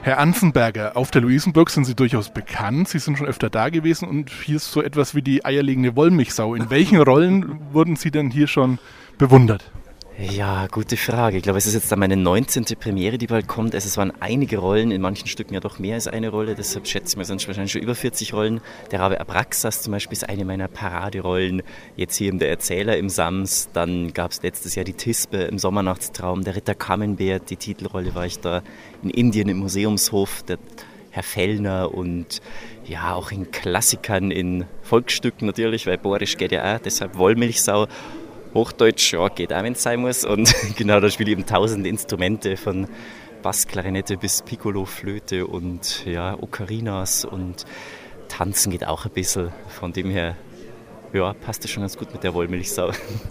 Herr Anzenberger, auf der Luisenburg sind Sie durchaus bekannt. Sie sind schon öfter da gewesen und hier ist so etwas wie die eierlegende Wollmilchsau. In welchen Rollen wurden Sie denn hier schon bewundert? Ja, gute Frage. Ich glaube, es ist jetzt dann meine 19. Premiere, die bald kommt. Also es waren einige Rollen, in manchen Stücken ja doch mehr als eine Rolle. Deshalb schätze ich mal, sind es wahrscheinlich schon über 40 Rollen. Der Rabe Abraxas zum Beispiel ist eine meiner Paraderollen. Jetzt hier Der Erzähler im Sams. Dann gab es letztes Jahr die Tispe im Sommernachtstraum. Der Ritter Camembert, die Titelrolle war ich da. In Indien im Museumshof, der Herr Fellner und ja, auch in Klassikern, in Volksstücken natürlich, weil Boris geht ja auch, deshalb Wollmilchsau. Hochdeutsch, ja, geht auch, wenn es sein muss. Und genau, da spiele ich eben tausende Instrumente, von Bassklarinette bis Piccolo, Flöte und ja, Ocarinas, und tanzen geht auch ein bisschen. Von dem her, ja, passt das schon ganz gut mit der Wollmilchsau.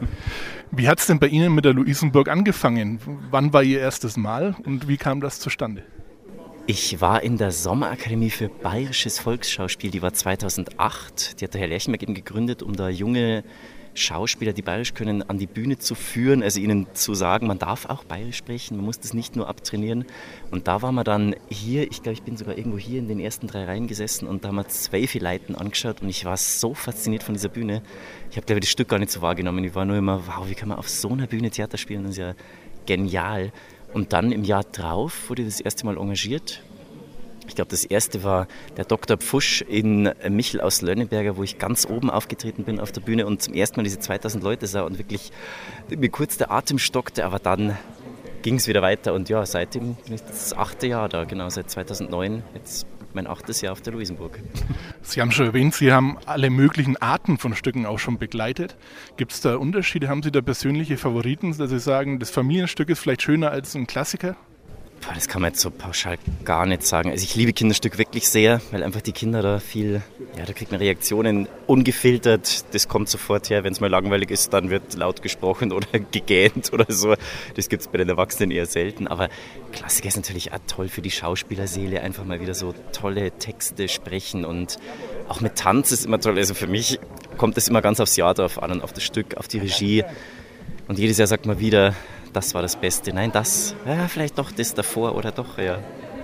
Wie hat es denn bei Ihnen mit der Luisenburg angefangen? Wann war Ihr erstes Mal und wie kam das zustande? Ich war in der Sommerakademie für Bayerisches Volksschauspiel, die war 2008. Die hat der Herr Lerchenberg eben gegründet, um da junge Schauspieler, die bayerisch können, an die Bühne zu führen, also ihnen zu sagen, man darf auch bayerisch sprechen, man muss das nicht nur abtrainieren. Und da waren wir dann hier, ich glaube, ich bin sogar irgendwo hier in den ersten 3 Reihen gesessen und da haben wir 12 Leuten angeschaut und ich war so fasziniert von dieser Bühne. Ich habe, glaube ich, das Stück gar nicht so wahrgenommen. Ich war nur immer, wow, wie kann man auf so einer Bühne Theater spielen, das ist ja genial. Und dann im Jahr drauf wurde ich das erste Mal engagiert. Ich glaube, das erste war der Dr. Pfusch in Michel aus Lönneberger, wo ich ganz oben aufgetreten bin auf der Bühne und zum ersten Mal diese 2000 Leute sah und wirklich mir kurz der Atem stockte, aber dann ging es wieder weiter und ja, seitdem bin ich das 8. Jahr da, genau, seit 2009, jetzt mein 8. Jahr auf der Luisenburg. Sie haben schon erwähnt, Sie haben alle möglichen Arten von Stücken auch schon begleitet. Gibt es da Unterschiede? Haben Sie da persönliche Favoriten, dass Sie sagen, das Familienstück ist vielleicht schöner als ein Klassiker? Das kann man jetzt so pauschal gar nicht sagen. Also ich liebe Kinderstück wirklich sehr, weil einfach die Kinder da viel, ja, da kriegt man Reaktionen ungefiltert. Das kommt sofort her, wenn es mal langweilig ist, dann wird laut gesprochen oder gegähnt oder so. Das gibt es bei den Erwachsenen eher selten. Aber Klassiker ist natürlich auch toll für die Schauspielerseele, einfach mal wieder so tolle Texte sprechen und auch mit Tanz ist immer toll. Also für mich kommt es immer ganz aufs Jahr drauf an und auf das Stück, auf die Regie. Und jedes Jahr sagt man wieder, das war das Beste. Nein, das, ja, vielleicht doch das davor oder doch, ja.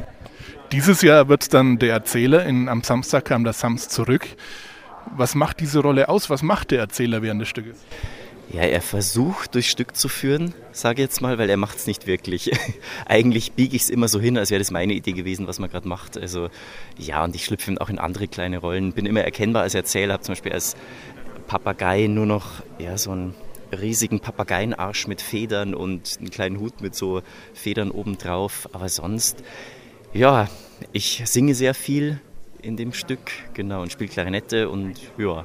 Dieses Jahr wird dann Der Erzähler, am Samstag kam der Sams zurück. Was macht diese Rolle aus? Was macht der Erzähler während des Stückes? Ja, er versucht, durchs Stück zu führen, sage ich jetzt mal, weil er macht es nicht wirklich. Eigentlich biege ich es immer so hin, als wäre das meine Idee gewesen, was man gerade macht. Also ja, und ich schlüpfe auch in andere kleine Rollen, bin immer erkennbar als Erzähler, habe zum Beispiel als Papagei nur noch ja, so einen riesigen Papageienarsch mit Federn und einen kleinen Hut mit so Federn obendrauf. Aber sonst, ja, ich singe sehr viel in dem Stück, genau, und spiele Klarinette und ja.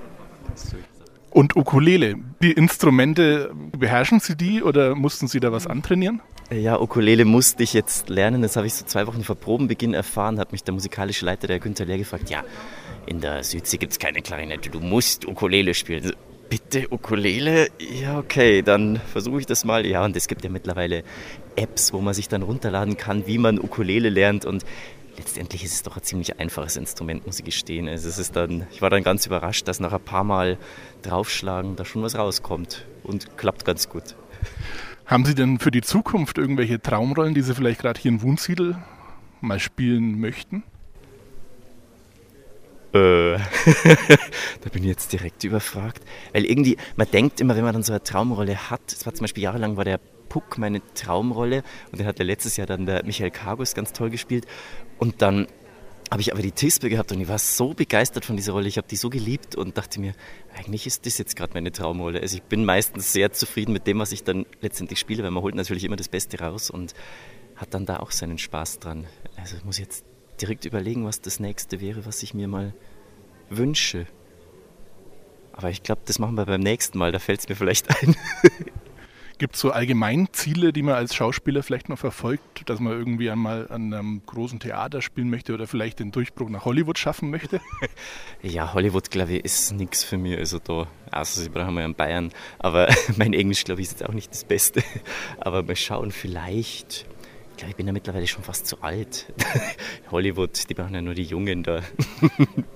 Und Ukulele, die Instrumente, beherrschen Sie die oder mussten Sie da was antrainieren? Ja, Ukulele musste ich jetzt lernen, das habe ich so 2 Wochen vor Probenbeginn erfahren, hat mich der musikalische Leiter, der Günther Lehr, gefragt, ja, in der Südsee gibt es keine Klarinette, du musst Ukulele spielen. Bitte Ukulele? Ja, okay, dann versuche ich das mal. Ja, und es gibt ja mittlerweile Apps, wo man sich dann runterladen kann, wie man Ukulele lernt. Und letztendlich ist es doch ein ziemlich einfaches Instrument, muss ich gestehen. Also ich war dann ganz überrascht, dass nach ein paar Mal draufschlagen da schon was rauskommt. Und klappt ganz gut. Haben Sie denn für die Zukunft irgendwelche Traumrollen, die Sie vielleicht gerade hier in Wunsiedel mal spielen möchten? Da bin ich jetzt direkt überfragt. Weil irgendwie, man denkt immer, wenn man dann so eine Traumrolle hat, es war zum Beispiel jahrelang war der Puck meine Traumrolle und den hat letztes Jahr dann der Michael Kargus ganz toll gespielt und dann habe ich aber die Tispe gehabt und ich war so begeistert von dieser Rolle, ich habe die so geliebt und dachte mir, eigentlich ist das jetzt gerade meine Traumrolle. Also ich bin meistens sehr zufrieden mit dem, was ich dann letztendlich spiele, weil man holt natürlich immer das Beste raus und hat dann da auch seinen Spaß dran. Also ich muss jetzt direkt überlegen, was das Nächste wäre, was ich mir mal wünsche. Aber ich glaube, das machen wir beim nächsten Mal, da fällt es mir vielleicht ein. Gibt es so allgemein Ziele, die man als Schauspieler vielleicht noch verfolgt, dass man irgendwie einmal an einem großen Theater spielen möchte oder vielleicht den Durchbruch nach Hollywood schaffen möchte? Ja, Hollywood, glaube ich, ist nichts für mich. Also da, außer sie brauchen wir in Bayern. Aber mein Englisch, glaube ich, ist jetzt auch nicht das Beste. Aber mal schauen, vielleicht. Ich glaube, ich bin ja mittlerweile schon fast zu alt. Hollywood, die brauchen ja nur die Jungen da.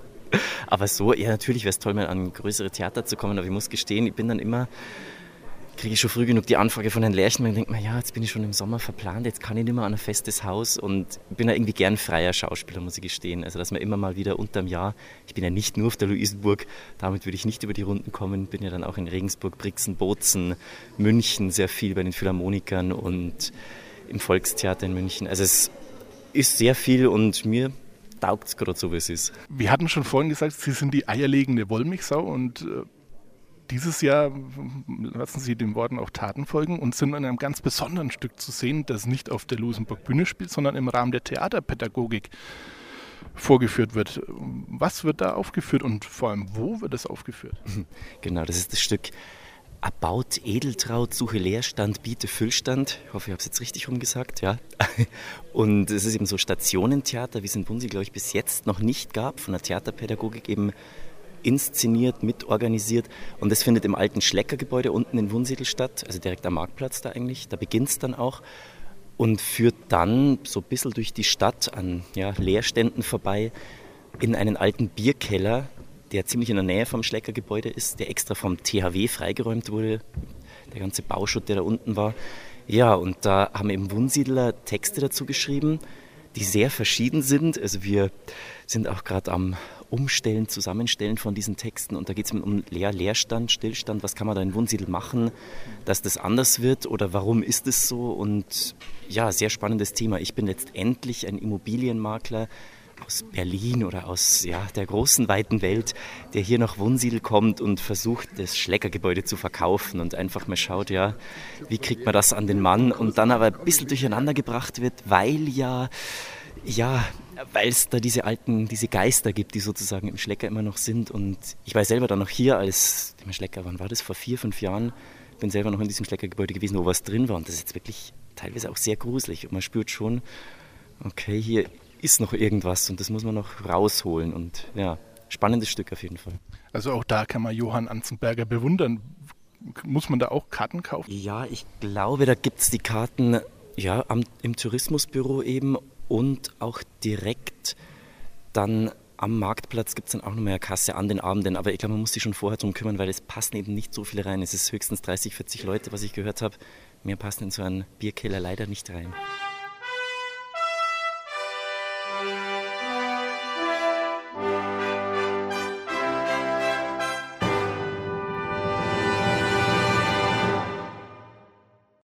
Aber so, ja, natürlich wäre es toll, mal an größere Theater zu kommen. Aber ich muss gestehen, ich bin dann immer kriege ich schon früh genug die Anfrage von Herrn Lerchenberg und denke mir, ja, jetzt bin ich schon im Sommer verplant, jetzt kann ich nicht mehr an ein festes Haus und bin ja irgendwie gern freier Schauspieler, muss ich gestehen. Also dass man immer mal wieder unterm Jahr, ich bin ja nicht nur auf der Luisenburg, damit würde ich nicht über die Runden kommen, bin ja dann auch in Regensburg, Brixen, Bozen, München sehr viel bei den Philharmonikern und im Volkstheater in München. Also es ist sehr viel und mir taugt es gerade so, wie es ist. Wir hatten schon vorhin gesagt, Sie sind die eierlegende Wollmilchsau und dieses Jahr lassen Sie den Worten auch Taten folgen und sind in einem ganz besonderen Stück zu sehen, das nicht auf der Luisenburg Bühne spielt, sondern im Rahmen der Theaterpädagogik vorgeführt wird. Was wird da aufgeführt und vor allem, wo wird es aufgeführt? Genau, das ist das Stück Erbaut Edeltraut, suche Leerstand, biete Füllstand. Ich hoffe, ich habe es jetzt richtig rumgesagt, ja. Und es ist eben so Stationentheater, wie es in Wunsiedel, glaube ich, bis jetzt noch nicht gab, von der Theaterpädagogik eben inszeniert, mitorganisiert. Und das findet im alten Schleckergebäude unten in Wunsiedel statt, also direkt am Marktplatz da eigentlich. Da beginnt es dann auch und führt dann so ein bisschen durch die Stadt an Leerständen vorbei in einen alten Bierkeller, der ziemlich in der Nähe vom Schleckergebäude ist, der extra vom THW freigeräumt wurde, der ganze Bauschutt, der da unten war. Ja, und da haben eben Wunsiedler Texte dazu geschrieben, die sehr verschieden sind. Also wir sind auch gerade am Umstellen, Zusammenstellen von diesen Texten und da geht es um Leerstand, Stillstand, was kann man da in Wunsiedel machen, dass das anders wird oder warum ist es so und ja, sehr spannendes Thema. Ich bin letztendlich ein Immobilienmakler aus Berlin oder aus der großen, weiten Welt, der hier nach Wunsiedel kommt und versucht, das Schleckergebäude zu verkaufen und einfach mal schaut, wie kriegt man das an den Mann und dann aber ein bisschen durcheinander gebracht wird, weil es da diese Geister gibt, die sozusagen im Schlecker immer noch sind und ich war selber dann noch hier als im Schlecker, wann war das, vor 4-5 Jahren, bin selber noch in diesem Schleckergebäude gewesen, wo was drin war und das ist jetzt wirklich teilweise auch sehr gruselig und man spürt schon, okay, hier ist noch irgendwas und das muss man noch rausholen und spannendes Stück auf jeden Fall. Also auch da kann man Johann Anzenberger bewundern. Muss man da auch Karten kaufen? Ja, ich glaube, da gibt es die Karten im Tourismusbüro eben und auch direkt dann am Marktplatz gibt es dann auch noch mehr Kasse an den Abenden, aber ich glaube, man muss sich schon vorher drum kümmern, weil es passen eben nicht so viele rein. Es ist höchstens 30, 40 Leute, was ich gehört habe. Mehr passen in so einen Bierkeller leider nicht rein.